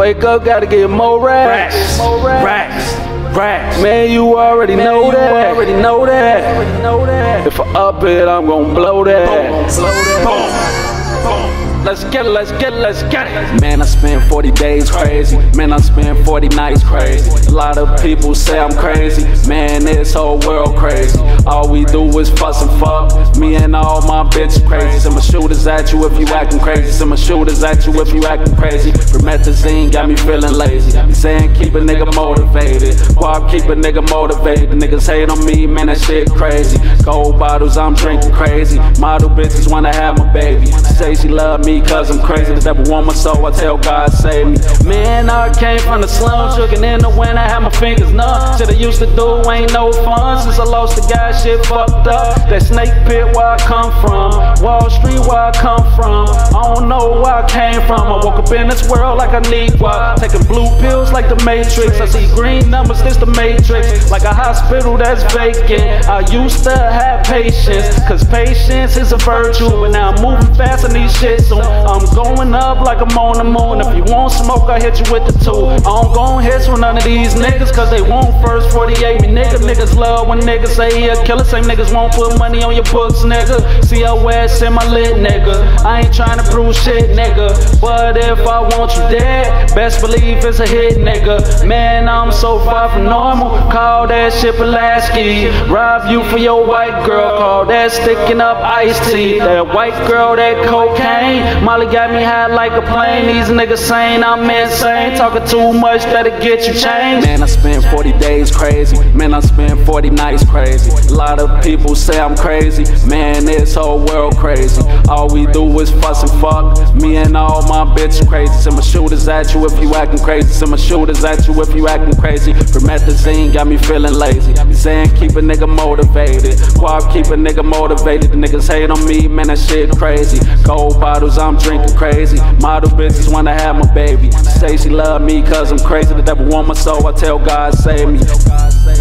wake up, gotta get more racks. Racks. Man, you already know that. If I up it, I'm gon' blow that. Let's get it. Man, I spent 40 days crazy. Man, I spent 40 nights crazy. A lot of people say I'm crazy. Man, this whole world crazy. All we do is fuss and fuck. Me and all my bitches crazy. Send my shooters at you if you acting crazy. Send my shooters at you if you acting crazy. Promethazine got me feeling lazy. Saying keep a nigga motivated. Guap keep a nigga motivated. Niggas hate on me, man, that shit crazy. Gold bottles, I'm drinking crazy. Model bitches wanna have my baby. Say she love me cause I'm crazy, the devil want my soul, I tell God save me. Man, I came from the slums, joking in the winter, had my fingers numb. Shit I used to do ain't no fun, since I lost the guy, shit fucked up. That snake pit where I come from, Wall Street where I come from. I don't know where I came from, I woke up in this world like I need what. Taking blue pills like the Matrix, I see green numbers, this the Matrix. Like a hospital that's vacant, I used to have patience, cause patience is a virtue. But now I'm moving fast and these shit soon. I'm going up like I'm on the moon. If you want smoke, I hit you with the two. I don't gon' hit with none of these niggas, cause they want first 48 me, nigga. Niggas love when niggas say he a killer. Same niggas won't put money on your books, nigga. COS in my lit, nigga. I ain't tryna prove shit, nigga. But if I want you dead, best believe it's a hit, nigga. Man, I'm so far from normal. Call that shit Pulaski. Rob you for your white girl. Call that sticking up iced tea. That white girl, that cocaine. Molly got me high like a plane. These niggas saying I'm insane. Talking too much, that'll get you changed. Man, I spent 40 days crazy. Man, I spent 40 nights crazy. A lot of people say I'm crazy. Man, this whole world crazy. All we do is fuss and fuck. Me and all my bitches crazy. Send my shooters at you if you acting crazy. Send my shooters at you if you acting crazy. Promethazine got me feeling lazy. Saying keep a nigga motivated. Guap keep a nigga motivated. The niggas hate on me, man, that shit crazy. Gold bottles, I'm drinking crazy. Model bitches wanna have my baby. Say she love me cause I'm crazy. The devil want my soul, I tell God save me.